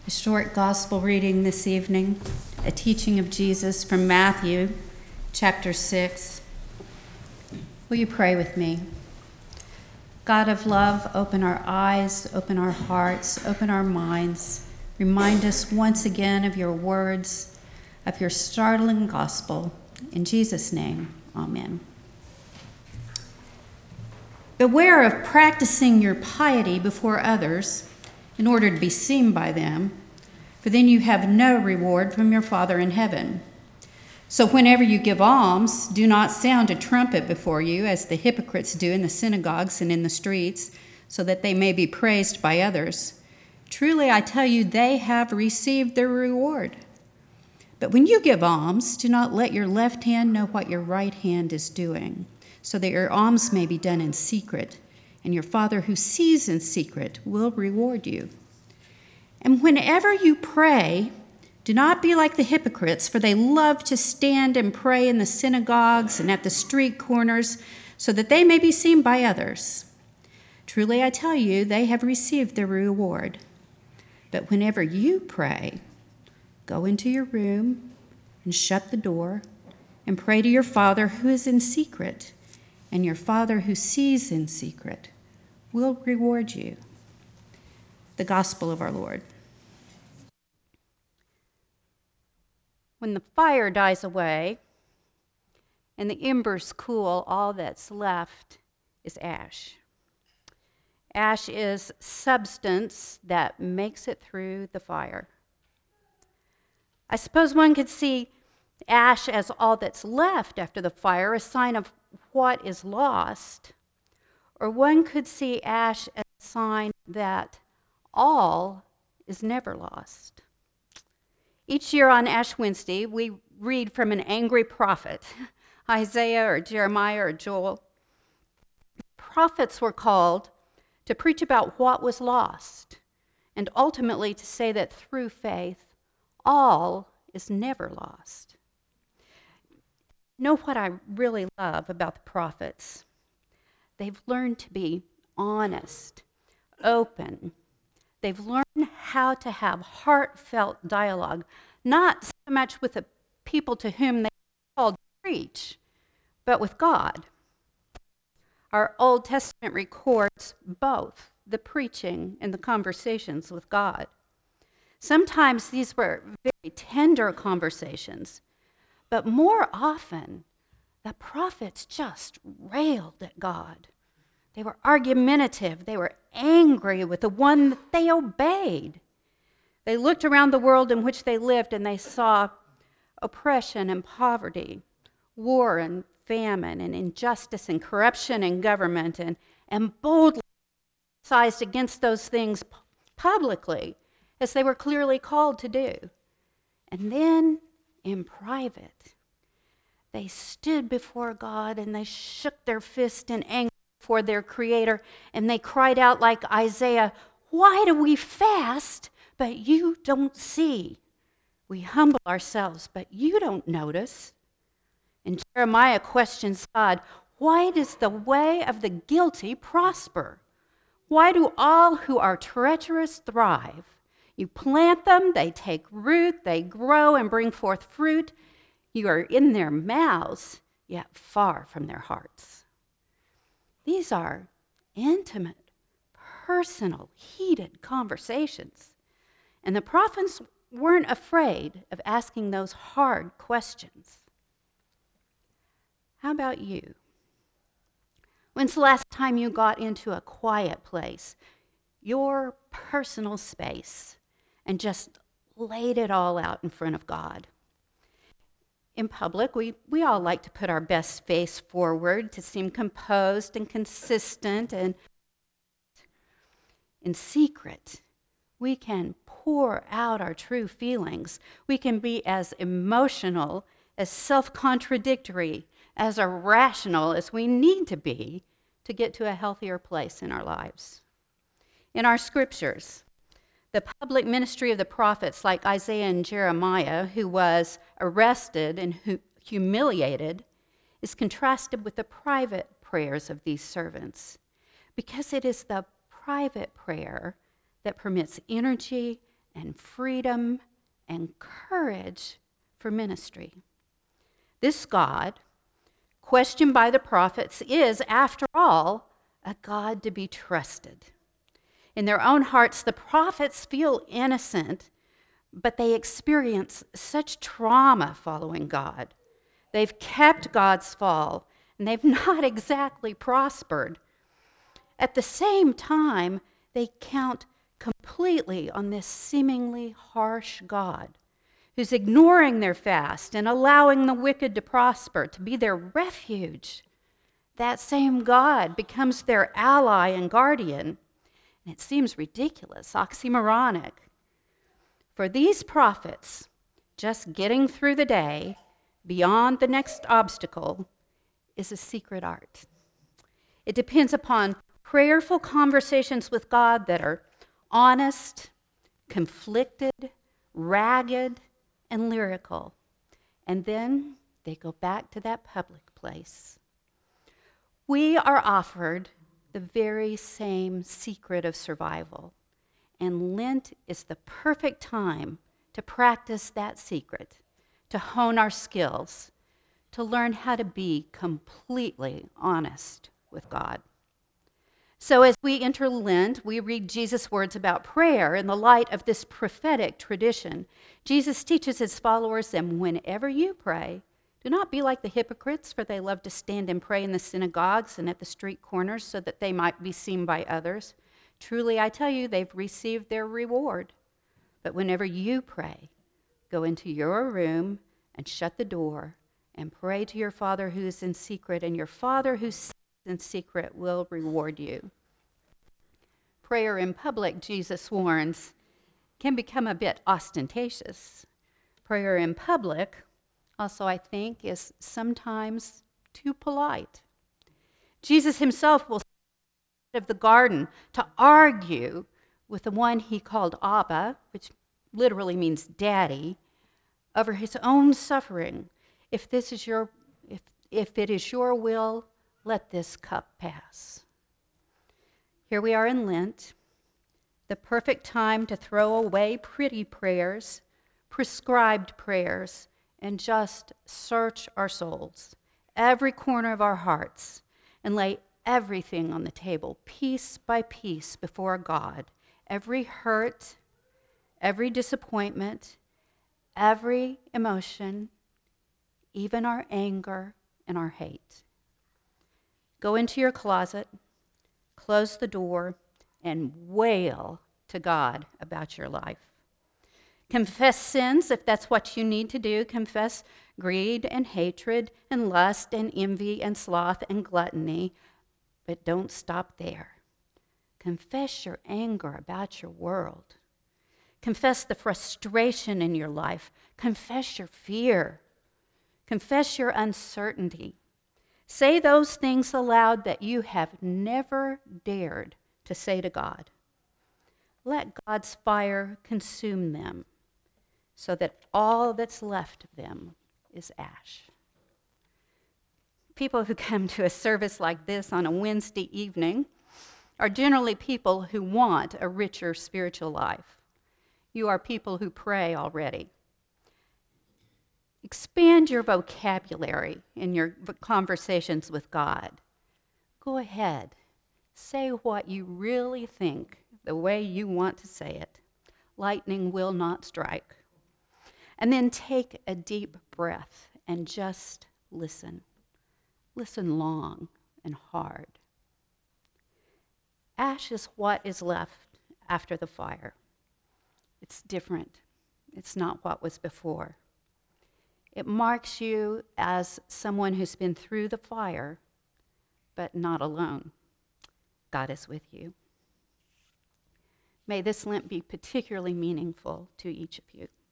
A short gospel reading this evening, a teaching of Jesus from Matthew, chapter 6. Will you pray with me? God of love, open our eyes, open our hearts, open our minds. Remind us once again of your words, of your startling gospel. In Jesus' name, amen. Beware of practicing your piety before others in order to be seen by them, for then you have no reward from your Father in heaven. So whenever you give alms, do not sound a trumpet before you, as the hypocrites do in the synagogues and in the streets, so that they may be praised by others. Truly, I tell you, they have received their reward. But when you give alms, do not let your left hand know what your right hand is doing, so that your alms may be done in secret, and your Father who sees in secret will reward you. And whenever you pray, do not be like the hypocrites, for they love to stand and pray in the synagogues and at the street corners, so that they may be seen by others. Truly, I tell you, they have received their reward. But whenever you pray, go into your room and shut the door and pray to your Father who is in secret, and your Father who sees in secret will reward you. The Gospel of our Lord. When the fire dies away and the embers cool, all that's left is ash. Ash is substance that makes it through the fire. I suppose one could see ash as all that's left after the fire, a sign of what is lost. Or one could see ash as a sign that all is never lost. Each year on Ash Wednesday, we read from an angry prophet, Isaiah or Jeremiah or Joel. Prophets were called to preach about what was lost, and ultimately to say that through faith, all is never lost. Know what I really love about the prophets? They've learned to be honest, open. They've learned how to have heartfelt dialogue, not so much with the people to whom they are called to preach, but with God. Our Old Testament records both the preaching and the conversations with God. Sometimes these were very tender conversations, but more often, the prophets just railed at God. They were argumentative. They were angry with the one that they obeyed. They looked around the world in which they lived and they saw oppression and poverty, war and famine and injustice and corruption in government, and boldly emphasized against those things publicly, as they were clearly called to do. And then, in private, they stood before God and they shook their fist in anger before their Creator, and they cried out like Isaiah, "Why do we fast, but you don't see? We humble ourselves, but you don't notice." And Jeremiah questions God, "Why does the way of the guilty prosper? Why do all who are treacherous thrive? You plant them, they take root, they grow and bring forth fruit. You are in their mouths, yet far from their hearts." These are intimate, personal, heated conversations. And the prophets weren't afraid of asking those hard questions. How about you? When's the last time you got into a quiet place, your personal space, and just laid it all out in front of God? In public, we all like to put our best face forward to seem composed and consistent, and in secret, we can pour out our true feelings. We can be as emotional, as self-contradictory, as irrational as we need to be to get to a healthier place in our lives. In our scriptures, the public ministry of the prophets like Isaiah and Jeremiah, who was arrested and humiliated, is contrasted with the private prayers of these servants, because it is the private prayer that permits energy and freedom and courage for ministry. This God, questioned by the prophets, is, after all, a God to be trusted. In their own hearts, the prophets feel innocent, but they experience such trauma following God. They've kept God's fall, and they've not exactly prospered. At the same time, they count completely on this seemingly harsh God who's ignoring their fast and allowing the wicked to prosper, to be their refuge. That same God becomes their ally and guardian. And it seems ridiculous, oxymoronic. For these prophets, just getting through the day, beyond the next obstacle, is a secret art. It depends upon prayerful conversations with God that are honest, conflicted, ragged, and lyrical. And then they go back to that public place. We are offered the very same secret of survival, and Lent is the perfect time to practice that secret, to hone our skills, to learn how to be completely honest with God. So as we enter Lent, we read Jesus' words about prayer in the light of this prophetic tradition. Jesus teaches his followers that whenever you pray, do not be like the hypocrites, for they love to stand and pray in the synagogues and at the street corners so that they might be seen by others. Truly, I tell you, they've received their reward. But whenever you pray, go into your room and shut the door and pray to your Father who is in secret, and your Father who sees in secret will reward you. Prayer in public, Jesus warns, can become a bit ostentatious. Prayer in public, also, I think, is sometimes too polite. Jesus himself will step out of the garden to argue with the one he called Abba, which literally means daddy, over his own suffering. If it is your will, let this cup pass. Here we are in Lent, the perfect time to throw away pretty prayers, prescribed prayers, and just search our souls, every corner of our hearts, and lay everything on the table, piece by piece, before God. Every hurt, every disappointment, every emotion, even our anger and our hate. Go into your closet, close the door, and wail to God about your life. Confess sins if that's what you need to do. Confess greed and hatred and lust and envy and sloth and gluttony. But don't stop there. Confess your anger about your world. Confess the frustration in your life. Confess your fear. Confess your uncertainty. Say those things aloud that you have never dared to say to God. Let God's fire consume them so that all that's left of them is ash. People who come to a service like this on a Wednesday evening are generally people who want a richer spiritual life. You are people who pray already. Expand your vocabulary in your conversations with God. Go ahead. Say what you really think the way you want to say it. Lightning will not strike. And then take a deep breath and just listen. Listen long and hard. Ash is what is left after the fire. It's different. It's not what was before. It marks you as someone who's been through the fire, but not alone. God is with you. May this Lent be particularly meaningful to each of you.